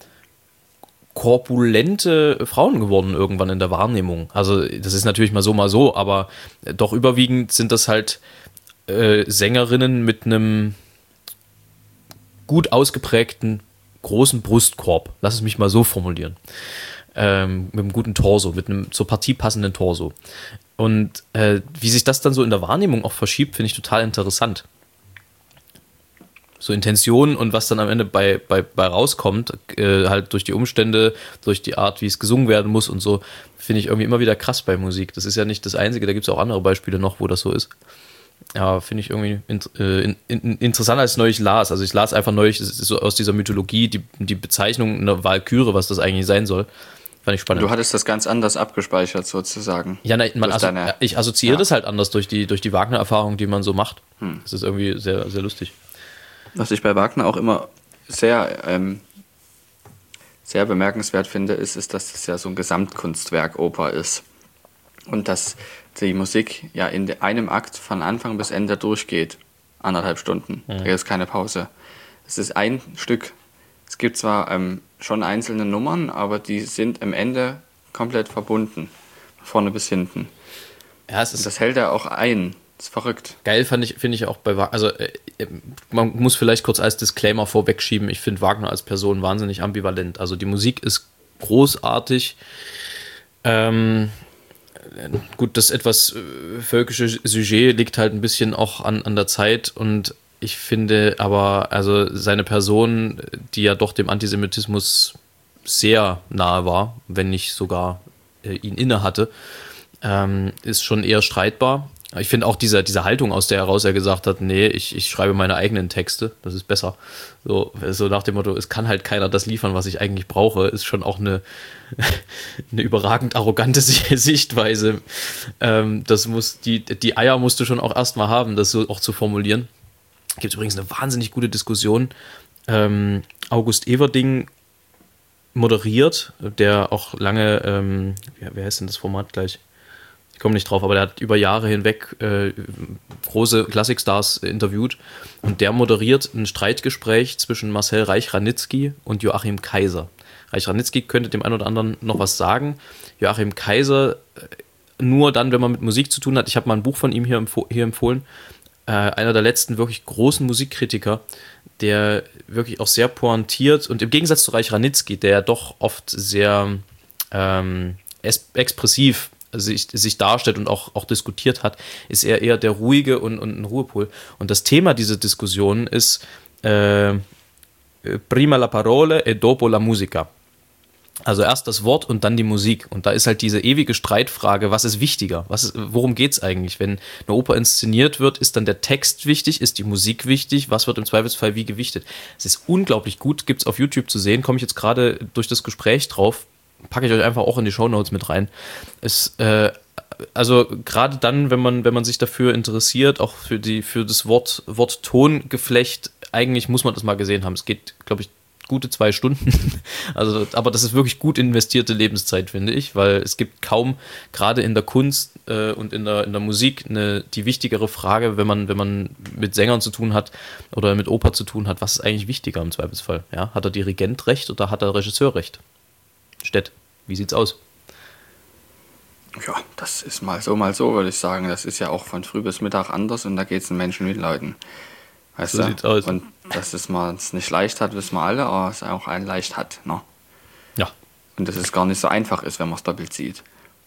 korpulente Frauen geworden irgendwann in der Wahrnehmung. Also das ist natürlich mal so, mal so, aber doch überwiegend sind das halt äh, Sängerinnen mit einem gut ausgeprägten großen Brustkorb. Lass es mich mal so formulieren. Ähm, mit einem guten Torso, mit einem zur Partie passenden Torso. Und äh, wie sich das dann so in der Wahrnehmung auch verschiebt, finde ich total interessant. So Intention und was dann am Ende bei, bei, bei rauskommt, äh, halt durch die Umstände, durch die Art, wie es gesungen werden muss und so, finde ich irgendwie immer wieder krass bei Musik. Das ist ja nicht das Einzige, da gibt es auch andere Beispiele noch, wo das so ist. Ja, finde ich irgendwie in, äh, in, in, interessanter, als ich neulich las. Also ich las einfach neulich so aus dieser Mythologie die, die Bezeichnung einer Walküre, was das eigentlich sein soll. Fand ich spannend.
Du hattest das ganz anders abgespeichert sozusagen.
Ja, nein, man asso- deine, ich assoziiere ja. das halt anders durch die, durch die Wagner-Erfahrung, die man so macht. Hm. Das ist irgendwie sehr, sehr lustig.
Was ich bei Wagner auch immer sehr, ähm, sehr bemerkenswert finde, ist, ist, dass das ja so ein Gesamtkunstwerk Oper ist. Und dass die Musik ja in einem Akt von Anfang bis Ende durchgeht. Anderthalb Stunden. Mhm. Da gibt es keine Pause. Es ist ein Stück. Es gibt zwar ähm, schon einzelne Nummern, aber die sind am Ende komplett verbunden. Vorne bis hinten. Ja, es ist Und das hält er auch ein. Das ist verrückt.
Geil fand ich, finde ich auch bei Wagner, also äh, man muss vielleicht kurz als Disclaimer vorwegschieben, ich finde Wagner als Person wahnsinnig ambivalent. Also die Musik ist großartig, ähm, gut, das etwas äh, völkische Sujet liegt halt ein bisschen auch an, an der Zeit und ich finde aber, also seine Person, die ja doch dem Antisemitismus sehr nahe war, wenn nicht sogar äh, ihn inne hatte, ähm, ist schon eher streitbar. Ich finde auch diese, diese Haltung, aus der heraus er gesagt hat, nee, ich, ich schreibe meine eigenen Texte, das ist besser. So, so nach dem Motto, es kann halt keiner das liefern, was ich eigentlich brauche, ist schon auch eine, eine überragend arrogante Sichtweise. Ähm, das muss, die, die Eier musst du schon auch erstmal haben, das so auch zu formulieren. Gibt es übrigens eine wahnsinnig gute Diskussion. Ähm, August Everding moderiert, der auch lange, ähm, wie, wie heißt denn das Format gleich? Ich komme nicht drauf, aber der hat über Jahre hinweg äh, große Klassikstars interviewt und der moderiert ein Streitgespräch zwischen Marcel Reich-Ranitzky und Joachim Kaiser. Reich-Ranitzky könnte dem einen oder anderen noch was sagen. Joachim Kaiser nur dann, wenn man mit Musik zu tun hat. Ich habe mal ein Buch von ihm hier, empf- hier empfohlen. Äh, einer der letzten wirklich großen Musikkritiker, der wirklich auch sehr pointiert und im Gegensatz zu Reich-Ranitzky, der ja doch oft sehr ähm, es- expressiv Sich, sich darstellt und auch, auch diskutiert hat, ist er eher der ruhige und, und ein Ruhepol. Und das Thema dieser Diskussion ist äh, prima la parole e dopo la musica. Also erst das Wort und dann die Musik. Und da ist halt diese ewige Streitfrage, was ist wichtiger? Was ist, worum geht es eigentlich? Wenn eine Oper inszeniert wird, ist dann der Text wichtig? Ist die Musik wichtig? Was wird im Zweifelsfall wie gewichtet? Es ist unglaublich gut, gibt es auf YouTube zu sehen, komme ich jetzt gerade durch das Gespräch drauf, packe ich euch einfach auch in die Shownotes mit rein. Es, äh, also gerade dann, wenn man, wenn man sich dafür interessiert, auch für, die, für das Wort, Wort-Ton-Geflecht, eigentlich muss man das mal gesehen haben. Es geht, glaube ich, gute zwei Stunden. Also, aber das ist wirklich gut investierte Lebenszeit, finde ich, weil es gibt kaum, gerade in der Kunst äh, und in der, in der Musik, eine, die wichtigere Frage, wenn man, wenn man mit Sängern zu tun hat oder mit Oper zu tun hat, was ist eigentlich wichtiger im Zweifelsfall? Ja? Hat der Dirigent recht oder hat der Regisseur recht? Stett, wie sieht's aus?
Ja, das ist mal so, mal so, würde ich sagen. Das ist ja auch von früh bis Mittag anders und da geht es den Menschen wie den Leuten. Weißt
so
du?
Sieht's aus.
Und dass es man es nicht leicht hat, wissen wir alle, aber es auch einen leicht hat. Ne?
Ja.
Und dass es gar nicht so einfach ist, wenn man es doppelt sieht.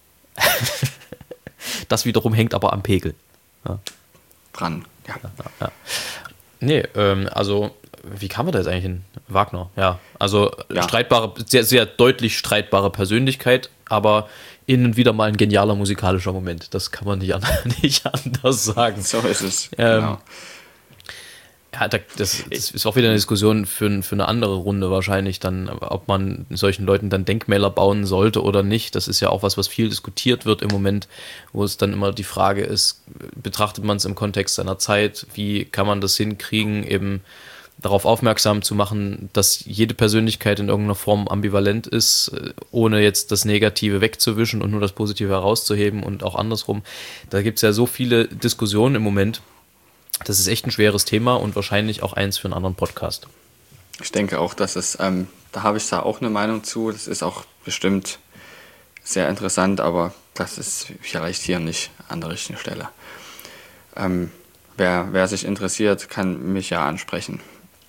Das wiederum hängt aber am Pegel. Ja.
Dran, ja.
ja, ja. Nee, ähm, also wie kam man da jetzt eigentlich hin? Wagner, ja. Also ja. streitbare, sehr, sehr deutlich streitbare Persönlichkeit, aber hin und wieder mal ein genialer musikalischer Moment. Das kann man nicht, an, nicht anders sagen.
So ist es,
ähm,
genau.
Ja, das, das ist auch wieder eine Diskussion für, für eine andere Runde wahrscheinlich dann, ob man solchen Leuten dann Denkmäler bauen sollte oder nicht. Das ist ja auch was, was viel diskutiert wird im Moment, wo es dann immer die Frage ist, betrachtet man es im Kontext seiner Zeit, wie kann man das hinkriegen, eben darauf aufmerksam zu machen, dass jede Persönlichkeit in irgendeiner Form ambivalent ist, ohne jetzt das Negative wegzuwischen und nur das Positive herauszuheben und auch andersrum. Da gibt es ja so viele Diskussionen im Moment. Das ist echt ein schweres Thema und wahrscheinlich auch eins für einen anderen Podcast.
Ich denke auch, dass es, ähm, da habe ich da auch eine Meinung zu. Das ist auch bestimmt sehr interessant, aber das ist vielleicht hier nicht an der richtigen Stelle. Ähm, wer, wer sich interessiert, kann mich ja ansprechen.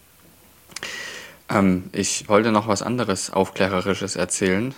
Ähm, ich wollte noch was anderes Aufklärerisches erzählen.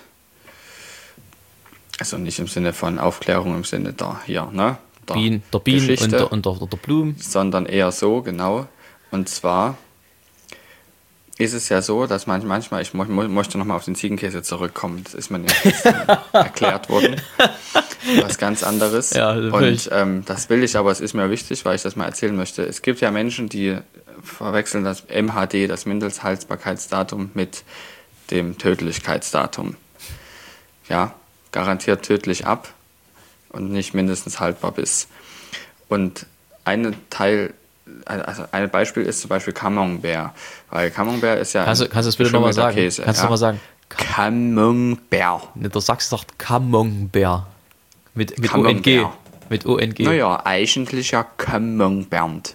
Also nicht im Sinne von Aufklärung, im Sinne da hier, ne? Der,
Bien, der Bienen und der, und, der, und der Blumen.
Sondern eher so, genau. Und zwar ist es ja so, dass man manchmal, ich mo- möchte nochmal auf den Ziegenkäse zurückkommen, das ist mir nicht erklärt worden, was ganz anderes.
Ja,
und ähm, das will ich, aber es ist mir wichtig, weil ich das mal erzählen möchte. Es gibt ja Menschen, die verwechseln das M H D, das Mindesthaltbarkeitsdatum, mit dem Tödlichkeitsdatum. Ja, garantiert tödlich ab und nicht mindestens haltbar bis. Und ein Teil, also ein Beispiel ist zum Beispiel Camembert, weil Camembert ist ja
Kannst du, kannst du das bitte nochmal sagen?
Käse,
kannst
ja?
du nochmal sagen?
Camembert.
Der Sachs sagt Camembert. Mit, mit O N G. Mit O N G.
Naja, eigentlich ja Camembert.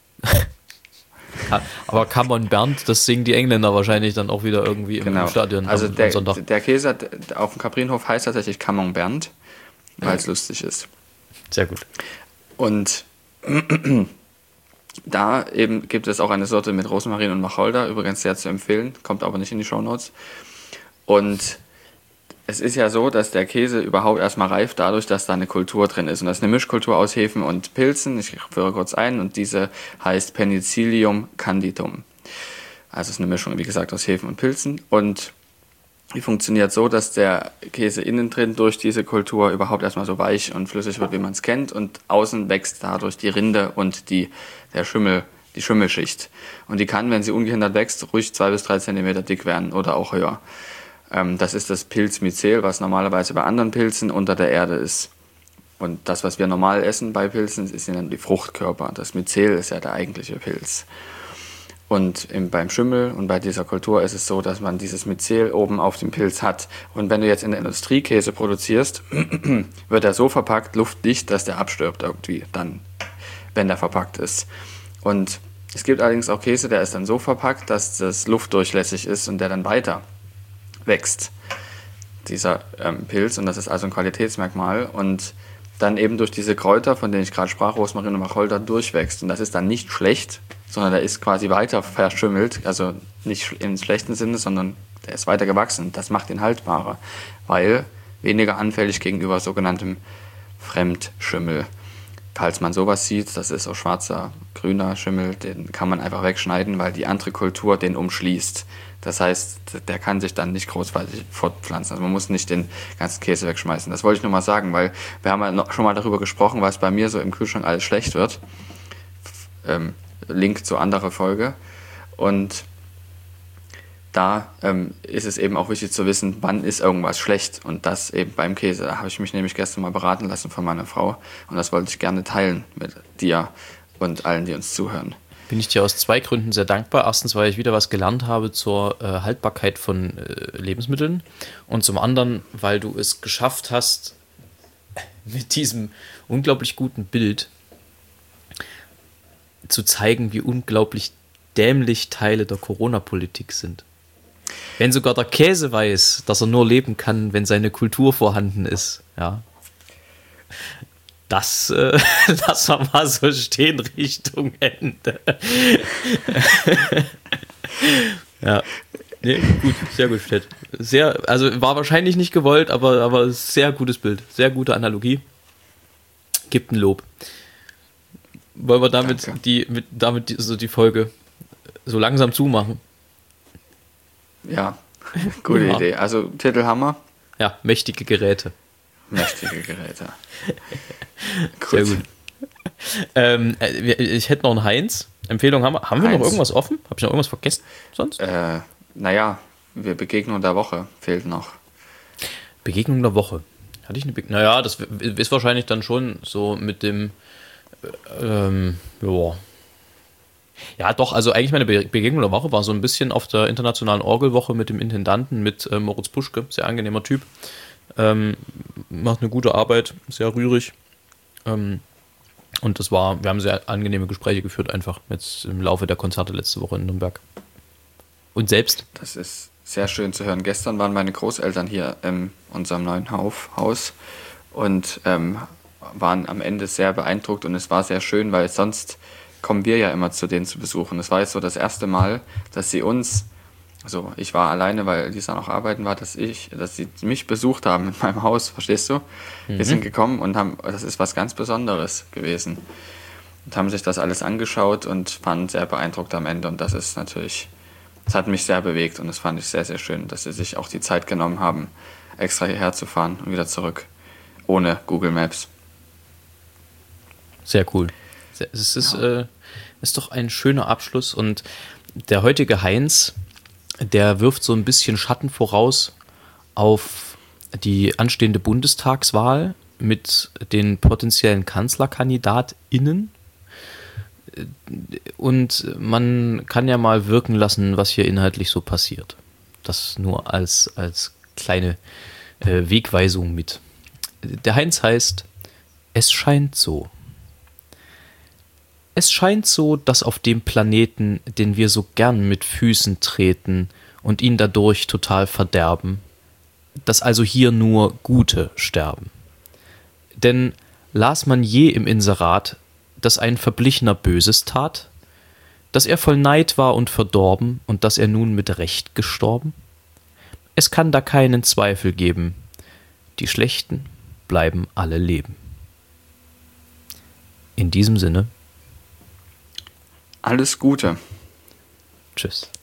Aber Camembert, das singen die Engländer wahrscheinlich dann auch wieder irgendwie im
genau.
Stadion
also
am,
der,
am Sonntag.
Der Käse hat, auf dem Caprinhof heißt tatsächlich Camembert, weil es lustig ist.
Sehr gut.
Und da eben gibt es auch eine Sorte mit Rosmarin und Wacholder, übrigens sehr zu empfehlen, kommt aber nicht in die Shownotes. Und es ist ja so, dass der Käse überhaupt erstmal reift dadurch, dass da eine Kultur drin ist. Und das ist eine Mischkultur aus Hefen und Pilzen. Ich führe kurz ein und diese heißt Penicillium candidum. Also es ist eine Mischung, wie gesagt, aus Hefen und Pilzen. Und die funktioniert so, dass der Käse innen drin durch diese Kultur überhaupt erstmal so weich und flüssig wird, wie man es kennt. Und außen wächst dadurch die Rinde und die, der Schimmel, die Schimmelschicht. Und die kann, wenn sie ungehindert wächst, ruhig zwei bis drei Zentimeter dick werden oder auch höher. Das ist das Pilzmyzel, was normalerweise bei anderen Pilzen unter der Erde ist. Und das, was wir normal essen bei Pilzen, ist dann die Fruchtkörper. Das Myzel ist ja der eigentliche Pilz. Und im, beim Schimmel und bei dieser Kultur ist es so, dass man dieses Myzel oben auf dem Pilz hat. Und wenn du jetzt in der Industrie Käse produzierst, wird er so verpackt, luftdicht, dass der abstirbt irgendwie dann, wenn der verpackt ist. Und es gibt allerdings auch Käse, der ist dann so verpackt, dass das luftdurchlässig ist und der dann weiter wächst, dieser ähm, Pilz, und das ist also ein Qualitätsmerkmal und dann eben durch diese Kräuter, von denen ich gerade sprach, Rosmarin und Wacholder, durchwächst und das ist dann nicht schlecht, sondern der ist quasi weiter verschimmelt, also nicht im schlechten Sinne, sondern der ist weiter gewachsen, das macht ihn haltbarer, weil weniger anfällig gegenüber sogenanntem Fremdschimmel. Falls man sowas sieht, das ist so schwarzer, grüner Schimmel, den kann man einfach wegschneiden, weil die andere Kultur den umschließt. Das heißt, der kann sich dann nicht großartig fortpflanzen. Also man muss nicht den ganzen Käse wegschmeißen. Das wollte ich nur mal sagen, weil wir haben ja noch schon mal darüber gesprochen, was bei mir so im Kühlschrank alles schlecht wird. Ähm, Link zu anderer Folge. Und da ähm, ist es eben auch wichtig zu wissen, wann ist irgendwas schlecht. Und das eben beim Käse. Da habe ich mich nämlich gestern mal beraten lassen von meiner Frau. Und das wollte ich gerne teilen mit dir und allen, die uns zuhören.
Bin ich dir aus zwei Gründen sehr dankbar. Erstens, weil ich wieder was gelernt habe zur äh, Haltbarkeit von äh, Lebensmitteln. Und zum anderen, weil du es geschafft hast, mit diesem unglaublich guten Bild zu zeigen, wie unglaublich dämlich Teile der Corona-Politik sind. Wenn sogar der Käse weiß, dass er nur leben kann, wenn seine Kultur vorhanden ist, ja. Das äh, lassen wir mal so stehen Richtung Ende. Ja, nee, gut, sehr gut, Stett. Sehr, also war wahrscheinlich nicht gewollt, aber, aber sehr gutes Bild, sehr gute Analogie. Gibt ein Lob. Wollen wir damit
Danke.
die, mit, damit die, so die Folge so langsam zumachen?
Ja, gute
Ja.
Idee. Also Titelhammer.
Ja, mächtige Geräte.
Mächtige Geräte. Gut.
Sehr gut. Ähm, ich hätte noch einen Heinz. Empfehlung haben wir. Haben wir
Heinz.
noch irgendwas offen? Habe ich noch irgendwas vergessen sonst?
Äh, naja, wir Begegnung der Woche fehlt noch.
Begegnung der Woche. Hatte ich eine Begegnung? Naja, das ist wahrscheinlich dann schon so mit dem ähm, ja. Ja, doch, also eigentlich meine Be- Begegnung der Woche war so ein bisschen auf der internationalen Orgelwoche mit dem Intendanten, mit äh, Moritz Puschke, sehr angenehmer Typ. Ähm, macht eine gute Arbeit, sehr rührig. Ähm, und das war, wir haben sehr angenehme Gespräche geführt, einfach jetzt im Laufe der Konzerte letzte Woche in Nürnberg. Und selbst?
Das ist sehr schön zu hören. Gestern waren meine Großeltern hier in unserem neuen Hauf, Haus und ähm, waren am Ende sehr beeindruckt und es war sehr schön, weil sonst kommen wir ja immer zu denen zu besuchen. Es war jetzt so das erste Mal, dass sie uns, also ich war alleine, weil Lisa noch arbeiten war, dass ich, dass sie mich besucht haben in meinem Haus, verstehst du? Mhm. Wir sind gekommen und haben, das ist was ganz Besonderes gewesen. Und haben sich das alles angeschaut und waren sehr beeindruckt am Ende und das ist natürlich, das hat mich sehr bewegt und das fand ich sehr, sehr schön, dass sie sich auch die Zeit genommen haben, extra hierher zu fahren und wieder zurück, ohne Google Maps.
Sehr cool. Es ist, ja. äh, ist doch ein schöner Abschluss und der heutige Heinz, der wirft so ein bisschen Schatten voraus auf die anstehende Bundestagswahl mit den potenziellen KanzlerkandidatInnen. Und man kann ja mal wirken lassen, was hier inhaltlich so passiert. Das nur als, als kleine äh, Wegweisung mit. Der Heinz heißt, es scheint so. Es scheint so, dass auf dem Planeten, den wir so gern mit Füßen treten und ihn dadurch total verderben, dass also hier nur Gute sterben. Denn las man je im Inserat, dass ein Verblichener Böses tat, dass er voll Neid war und verdorben und dass er nun mit Recht gestorben? Es kann da keinen Zweifel geben. Die Schlechten bleiben alle leben. In diesem Sinne.
Alles Gute.
Tschüss.